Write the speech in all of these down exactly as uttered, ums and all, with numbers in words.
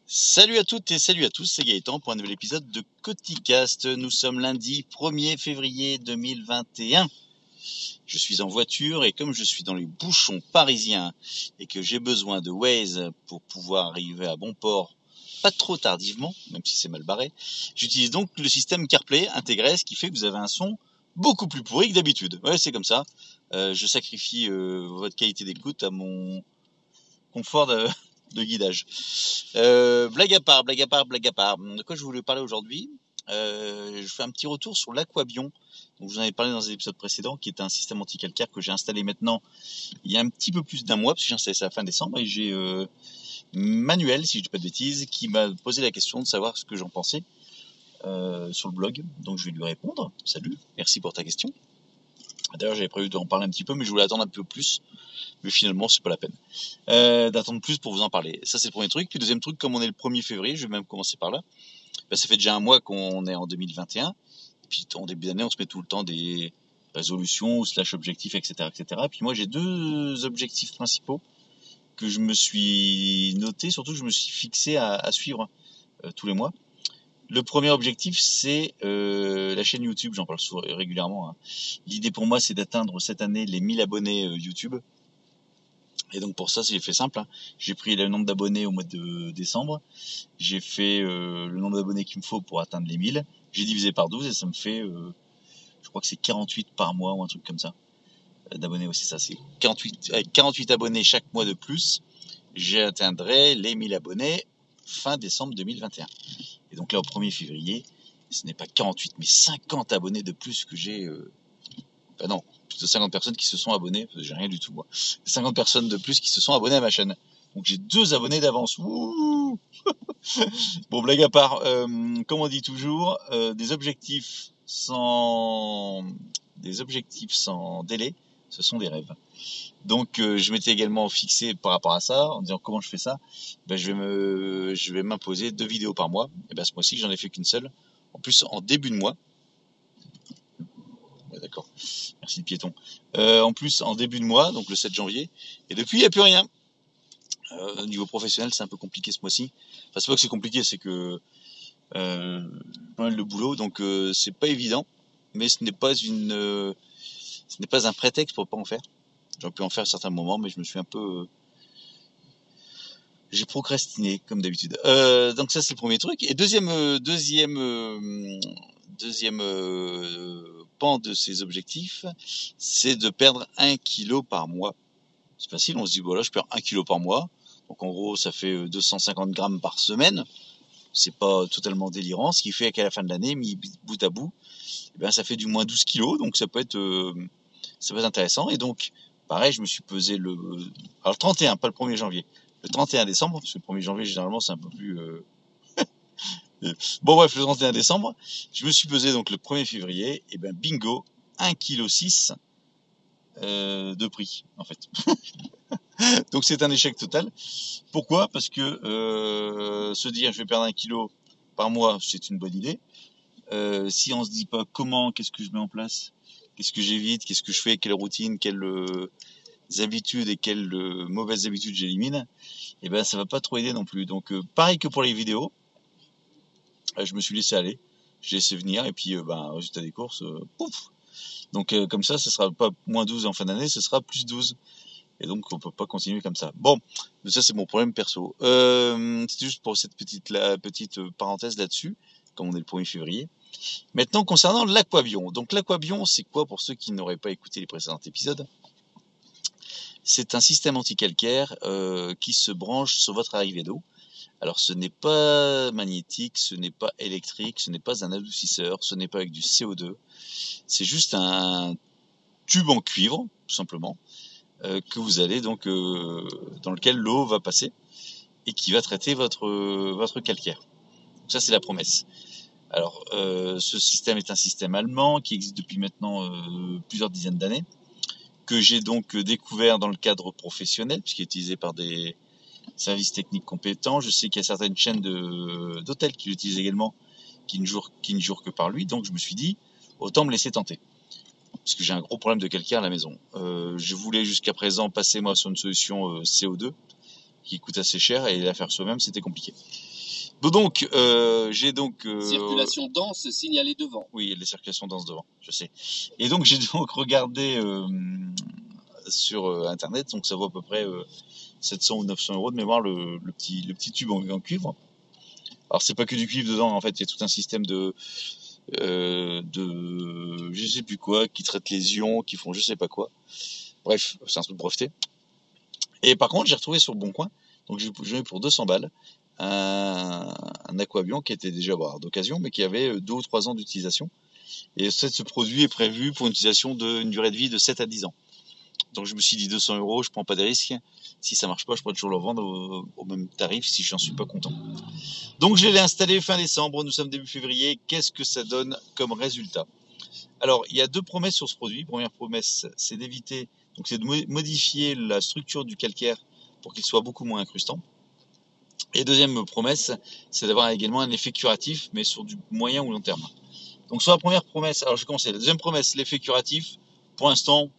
Salut à toutes et salut à tous, c'est Gaëtan pour un nouvel épisode de Coticast. Nous sommes lundi premier février deux mille vingt et un. Je suis en voiture et comme je suis dans les bouchons parisiens et que j'ai besoin de Waze pour pouvoir arriver à bon port pas trop tardivement, même si c'est mal barré, j'utilise donc le système CarPlay intégré, ce qui fait que vous avez un son beaucoup plus pourri que d'habitude. Ouais, c'est comme ça. Euh, je sacrifie euh, votre qualité d'écoute à mon confort de... de guidage. Euh, blague à part, blague à part, blague à part. De quoi je voulais parler aujourd'hui euh, Je fais un petit retour sur l'Aquabion. Donc, je vous en avais parlé dans un épisode précédent, qui est un système anti-calcaire que j'ai installé maintenant il y a un petit peu plus d'un mois, parce que j'ai installé ça à la fin décembre, et j'ai euh, Manuel, si je dis pas de bêtises, qui m'a posé la question de savoir ce que j'en pensais euh, sur le blog. Donc je vais lui répondre. Salut, merci pour ta question. D'ailleurs, j'avais prévu d'en parler un petit peu, mais je voulais attendre un peu plus. Mais finalement, c'est pas la peine euh, d'attendre plus pour vous en parler. Ça, c'est le premier truc. Puis deuxième truc, comme on est le premier février, je vais même commencer par là. Ben, ça fait déjà un mois qu'on est en deux mille vingt et un. Et puis en début d'année, on se met tout le temps des résolutions, slash objectifs, et cetera, et cetera. Et puis moi, j'ai deux objectifs principaux que je me suis noté, surtout que je me suis fixé à, à suivre euh, tous les mois. Le premier objectif, c'est euh, la chaîne YouTube, j'en parle souvent, régulièrement. Hein. L'idée pour moi, c'est d'atteindre cette année les mille abonnés euh, YouTube. Et donc pour ça, j'ai fait simple. Hein. J'ai pris le nombre d'abonnés au mois de décembre. J'ai fait euh, le nombre d'abonnés qu'il me faut pour atteindre les mille. J'ai divisé par douze et ça me fait, euh, je crois que c'est quarante-huit par mois ou un truc comme ça. Euh, d'abonnés aussi, ça c'est quarante-huit, avec quarante-huit abonnés chaque mois de plus, j'atteindrai les mille abonnés fin décembre deux mille vingt et un. Et donc là, au premier février, ce n'est pas quarante-huit, mais cinquante abonnés de plus que j'ai... Euh... Enfin non, plus de cinquante personnes qui se sont abonnées, j'ai rien du tout moi. cinquante personnes de plus qui se sont abonnées à ma chaîne. Donc j'ai deux abonnés d'avance. Ouh bon, blague à part, euh, comme on dit toujours, euh, des objectifs sans des objectifs sans délai, ce sont des rêves. Donc euh, je m'étais également fixé par rapport à ça, en disant comment je fais ça, ben, je vais me je vais m'imposer deux vidéos par mois. Et ben ce mois-ci j'en ai fait qu'une seule. En plus en début de mois. Ouais, d'accord. Merci le piéton. Euh, en plus en début de mois, donc le sept janvier. Et depuis il n'y a plus rien. Euh, au niveau professionnel, c'est un peu compliqué ce mois-ci. Enfin, c'est pas que c'est compliqué, c'est que euh, pas mal de boulot, donc euh, c'est pas évident. Mais ce n'est pas une, euh, ce n'est pas un prétexte pour pas en faire. J'aurais pu en faire à certains moments, mais je me suis un peu, euh, j'ai procrastiné comme d'habitude. Euh, donc ça c'est le premier truc. Et deuxième, euh, deuxième, euh, deuxième euh, pan de ces objectifs, c'est de perdre un kilo par mois. C'est facile, on se dit voilà, je perds un kilo par mois. Donc en gros, ça fait deux cent cinquante grammes par semaine. C'est pas totalement délirant, ce qui fait qu'à la fin de l'année, mis bout à bout, eh ben ça fait du moins douze kilos, donc ça peut être, euh, ça peut être intéressant. Et donc, pareil, je me suis pesé le, alors le trente et un, pas le premier janvier, le trente et un décembre, parce que le premier janvier généralement c'est un peu plus. Euh... bon bref, le trente et un décembre, je me suis pesé donc le premier février, et ben bingo, un virgule six kilos euh, de prix en fait. Donc c'est un échec total. Pourquoi ? Parce que euh, se dire je vais perdre un kilo par mois, c'est une bonne idée. Euh, si on se dit pas comment, qu'est-ce que je mets en place, qu'est-ce que j'évite, qu'est-ce que je fais, quelle routine, quelles euh, habitudes et quelles euh, mauvaises habitudes j'élimine, et ben ça va pas trop aider non plus. Donc euh, pareil que pour les vidéos, euh, je me suis laissé aller, j'ai laissé venir et puis euh, ben résultat des courses, euh, pouf. Donc euh, comme ça, ce sera pas moins douze en fin d'année, ce sera plus douze. Et donc on peut pas continuer comme ça. Bon, mais ça c'est mon problème perso. Euh, c'est juste pour cette petite la petite parenthèse là-dessus, comme on est le premier février. Maintenant concernant l'Aquabion. Donc l'Aquabion, c'est quoi pour ceux qui n'auraient pas écouté les précédents épisodes ? C'est un système anti-calcaire euh, qui se branche sur votre arrivée d'eau. Alors ce n'est pas magnétique, ce n'est pas électrique, ce n'est pas un adoucisseur, ce n'est pas avec du C O deux. C'est juste un tube en cuivre, tout simplement. Euh, que vous allez donc euh, dans lequel l'eau va passer et qui va traiter votre euh, votre calcaire. Donc ça c'est la promesse. Alors euh, ce système est un système allemand qui existe depuis maintenant euh, plusieurs dizaines d'années, que j'ai donc découvert dans le cadre professionnel puisqu'il est utilisé par des services techniques compétents. Je sais qu'il y a certaines chaînes de d'hôtels qui l'utilisent également, qui ne jurent qui ne jurent que par lui. Donc je me suis dit autant me laisser tenter. Parce que j'ai un gros problème de calcaire à la maison. Euh, je voulais jusqu'à présent passer moi sur une solution euh, C O deux qui coûte assez cher et la faire soi-même c'était compliqué. Bon, donc, euh, j'ai donc... Euh, Circulation dense signalée devant. Oui, les circulations denses devant, je sais. Et donc, j'ai donc regardé euh, sur euh, Internet, donc ça vaut à peu près euh, sept cents ou neuf cents euros de mémoire, le, le, petit, le petit tube en, en cuivre. Alors, c'est pas que du cuivre dedans, en fait, il y a tout un système de... Euh, de je sais plus quoi, qui traite les ions, qui font je sais pas quoi. Bref, c'est un truc breveté. Et par contre, j'ai retrouvé sur le Bon Coin, donc j'ai eu pour deux cents balles, un, un aquabion qui était déjà bah, d'occasion, mais qui avait deux ou trois ans d'utilisation. Et ce produit est prévu pour une utilisation d'une durée de vie de sept à dix ans. Donc je me suis dit deux cents euros, je prends pas de risque. Si ça marche pas, je pourrais toujours le vendre au, au même tarif si je n'en suis pas content. Donc je l'ai installé fin décembre, nous sommes début février. Qu'est-ce que ça donne comme résultat? Alors il y a deux promesses sur ce produit. Première promesse, c'est d'éviter, donc c'est de modifier la structure du calcaire pour qu'il soit beaucoup moins incrustant. Et deuxième promesse, c'est d'avoir également un effet curatif, mais sur du moyen ou long terme. Donc sur la première promesse, alors je vais commencer. La deuxième promesse, l'effet curatif, pour l'instant,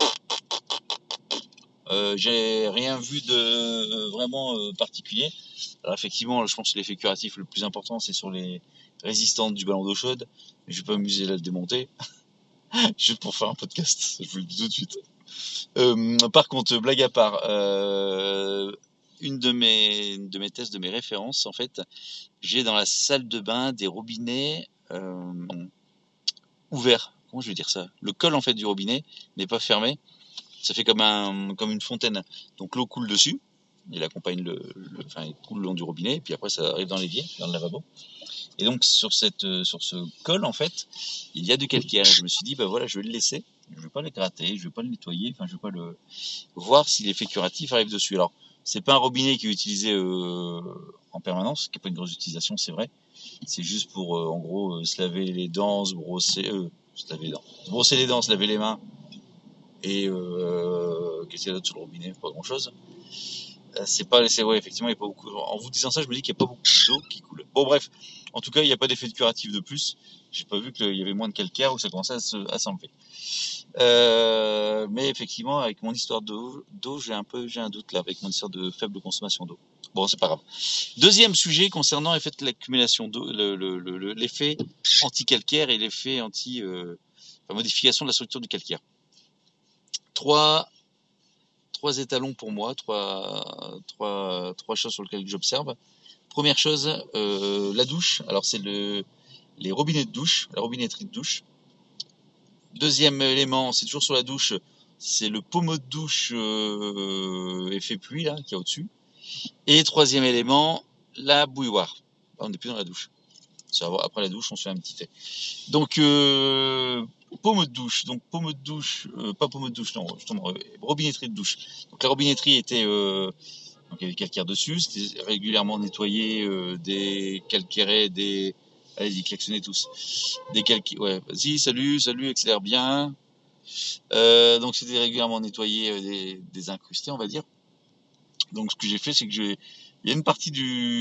euh, j'ai rien vu de euh, vraiment euh, particulier. Alors effectivement, je pense que l'effet curatif le plus important, c'est sur les résistantes du ballon d'eau chaude. Mais je vais pas m'amuser à le démonter, juste pour faire un podcast, je vous le dis tout de suite. Euh, par contre, blague à part, euh, une de mes, de mes tests, de mes références, en fait, j'ai dans la salle de bain des robinets euh, ouverts. Comment je vais dire ça? Le col en fait du robinet n'est pas fermé. Ça fait comme un, comme une fontaine. Donc l'eau coule dessus. Il accompagne le, le, enfin, il coule le long du robinet, et puis après ça arrive dans l'évier, dans le lavabo. Et donc sur cette, sur ce col en fait, il y a du calcaire. Et je me suis dit, bah voilà, je vais le laisser. Je vais pas le gratter, je vais pas le nettoyer, enfin je vais pas le voir si l'effet curatif arrive dessus. Alors c'est pas un robinet qui est utilisé euh, en permanence, qui est pas une grosse utilisation, c'est vrai. C'est juste pour euh, en gros euh, se laver les dents, se brosser, euh, se laver les dents, se brosser les dents, se laver les mains. Et euh, qu'est-ce qu'il y a d'autre sur le robinet? Pas grand chose. C'est pas, c'est ouais, effectivement, il y a pas beaucoup. En vous disant ça, je me dis qu'il n'y a pas beaucoup d'eau qui coule. Bon, bref, en tout cas, il n'y a pas d'effet de curatif de plus. J'ai pas vu qu'il y avait moins de calcaire ou que ça commençait à s'enlever. Euh, mais effectivement, avec mon histoire d'eau, d'eau, j'ai un peu, j'ai un doute là, avec mon histoire de faible consommation d'eau. Bon, c'est pas grave. Deuxième sujet concernant l'effet de l'accumulation d'eau, le, le, le, l'effet anti-calcaire et l'effet anti, euh, enfin, modification de la structure du calcaire. Trois, trois étalons pour moi, trois, trois, trois choses sur lesquelles j'observe. Première chose, euh, la douche. Alors c'est le, les robinets de douche, la robinetterie de douche. Deuxième élément, c'est toujours sur la douche, c'est le pommeau de douche euh, effet pluie là, qui est au-dessus. Et troisième élément, la bouilloire. Là, on n'est plus dans la douche. Après la douche, on se fait un petit thé. Donc, euh, pommeau de douche. Donc, pommeau de douche, euh, pas pommeau de douche, non, justement, euh, robinetterie de douche. Donc, la robinetterie était, euh, donc il y avait du calcaire dessus, c'était régulièrement nettoyé, euh, des calcairés, des, allez-y, klaxonnez tous. Des calcaires, ouais, vas-y, salut, salut, accélère bien. Euh, donc, c'était régulièrement nettoyé, euh, des, des incrustés, on va dire. Donc, ce que j'ai fait, c'est que j'ai, il y a une partie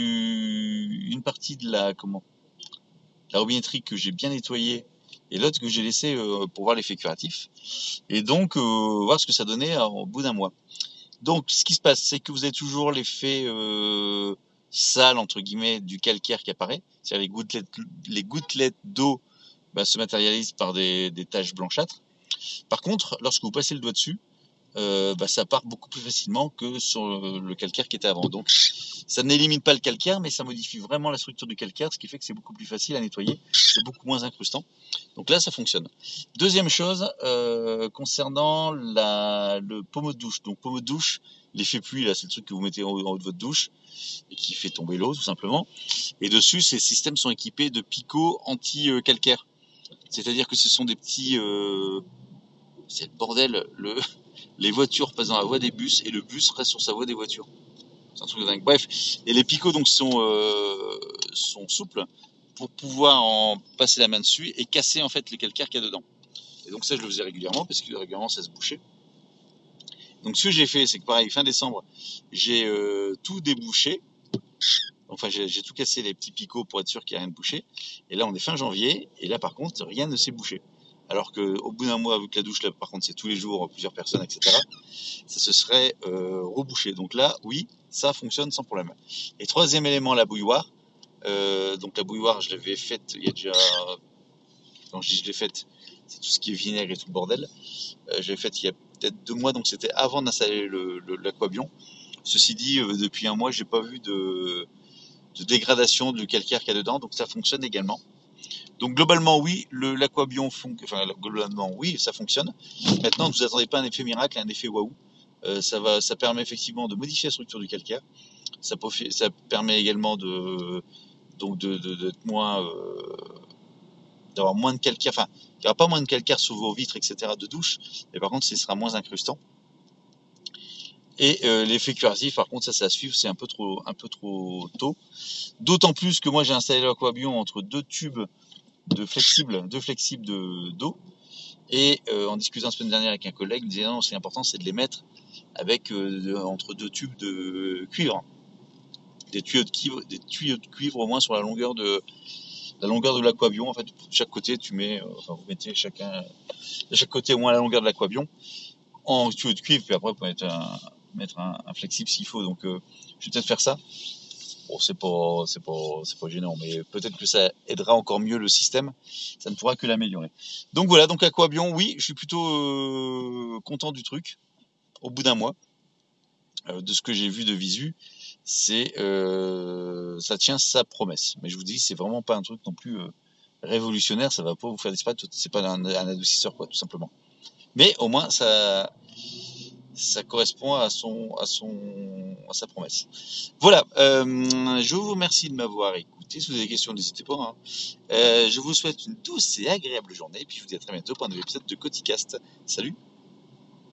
du, une partie de la, comment, la robinetterie que j'ai bien nettoyée et l'autre que j'ai laissé euh, pour voir l'effet curatif. Et donc, euh, voir ce que ça donnait au bout d'un mois. Donc, ce qui se passe, c'est que vous avez toujours l'effet euh, sale, entre guillemets, du calcaire qui apparaît. C'est-à-dire les gouttelettes, les gouttelettes d'eau bah, se matérialisent par des, des taches blanchâtres. Par contre, lorsque vous passez le doigt dessus, euh, bah, ça part beaucoup plus facilement que sur le calcaire qui était avant. Donc, ça n'élimine pas le calcaire, mais ça modifie vraiment la structure du calcaire, ce qui fait que c'est beaucoup plus facile à nettoyer, c'est beaucoup moins incrustant. Donc là, ça fonctionne. Deuxième chose, euh, concernant la, le pommeau de douche. Donc pommeau de douche, l'effet pluie, là, c'est le truc que vous mettez en haut, en haut de votre douche et qui fait tomber l'eau, tout simplement. Et dessus, ces systèmes sont équipés de picots anti-calcaire. C'est-à-dire que ce sont des petits... Euh, c'est le bordel, le... les voitures passent dans la voie des bus et le bus reste sur sa voie des voitures. C'est un truc de dingue. Bref, et les picots donc sont euh, sont souples pour pouvoir en passer la main dessus et casser en fait le calcaire qu'il y a dedans. Et donc ça, je le faisais régulièrement parce que régulièrement ça se bouchait. Donc ce que j'ai fait, c'est que pareil, fin décembre, j'ai euh, tout débouché. Enfin, j'ai, j'ai tout cassé les petits picots pour être sûr qu'il n'y a rien de bouché. Et là, on est fin janvier, et là, par contre, rien ne s'est bouché. Alors qu'au bout d'un mois, vu que la douche, là, par contre, c'est tous les jours, plusieurs personnes, et cetera, ça se serait euh, rebouché. Donc là, oui, ça fonctionne sans problème. Et troisième élément, la bouilloire. Euh, donc la bouilloire, je l'avais faite il y a déjà, quand je dis je l'ai faite, c'est tout ce qui est vinaigre et tout le bordel. Euh, je l'ai faite il y a peut-être deux mois, donc c'était avant d'installer le, le, l'aquabion. Ceci dit, euh, depuis un mois, j'ai pas vu de, de dégradation du calcaire qu'il y a dedans, donc ça fonctionne également. Donc globalement oui, le, l'aquabion fon- enfin globalement oui, ça fonctionne. Maintenant, ne vous attendez pas à un effet miracle, à un effet waouh. Euh, ça va, ça permet effectivement de modifier la structure du calcaire. Ça, profi- ça permet également de donc de, de, d'être moins euh, d'avoir moins de calcaire. Enfin, il n'y aura pas moins de calcaire sur vos vitres, et cetera de douche, mais par contre, ce sera moins incrustant. Et euh, l'effet cuirassif, par contre, ça, c'est à suivre, c'est un peu trop, un peu trop tôt. D'autant plus que moi, j'ai installé l'aquabion entre deux tubes de flexibles, deux flexibles de d'eau. Et euh, en discutant la semaine dernière avec un collègue, il me disait non, c'est important, c'est de les mettre avec euh, de, entre deux tubes de cuivre, des tuyaux de cuivre, des tuyaux de cuivre au moins sur la longueur de la longueur de l'aquabion. En fait, de chaque côté, tu mets, euh, enfin, vous mettez chacun de chaque côté au moins la longueur de l'aquabion en tuyau de cuivre, puis après, vous pouvez mettre un, mettre un, un flexible s'il faut. Donc, euh, je vais peut-être faire ça. Bon, c'est pas, c'est pas, c'est pas gênant, mais peut-être que ça aidera encore mieux le système. Ça ne pourra que l'améliorer. Donc voilà, donc aquabion, oui, je suis plutôt euh, content du truc. Au bout d'un mois, euh, de ce que j'ai vu de visu, c'est, euh, ça tient sa promesse. Mais je vous dis, c'est vraiment pas un truc non plus euh, révolutionnaire. Ça va pas vous faire disparaître. C'est pas un, un adoucisseur, quoi, tout simplement. Mais au moins, ça, ça correspond à son, à son, à sa promesse. Voilà. Euh, je vous remercie de m'avoir écouté. Si vous avez des questions, n'hésitez pas. Hein. Euh, je vous souhaite une douce et agréable journée. Et puis je vous dis à très bientôt pour un nouvel épisode de Coticast. Salut.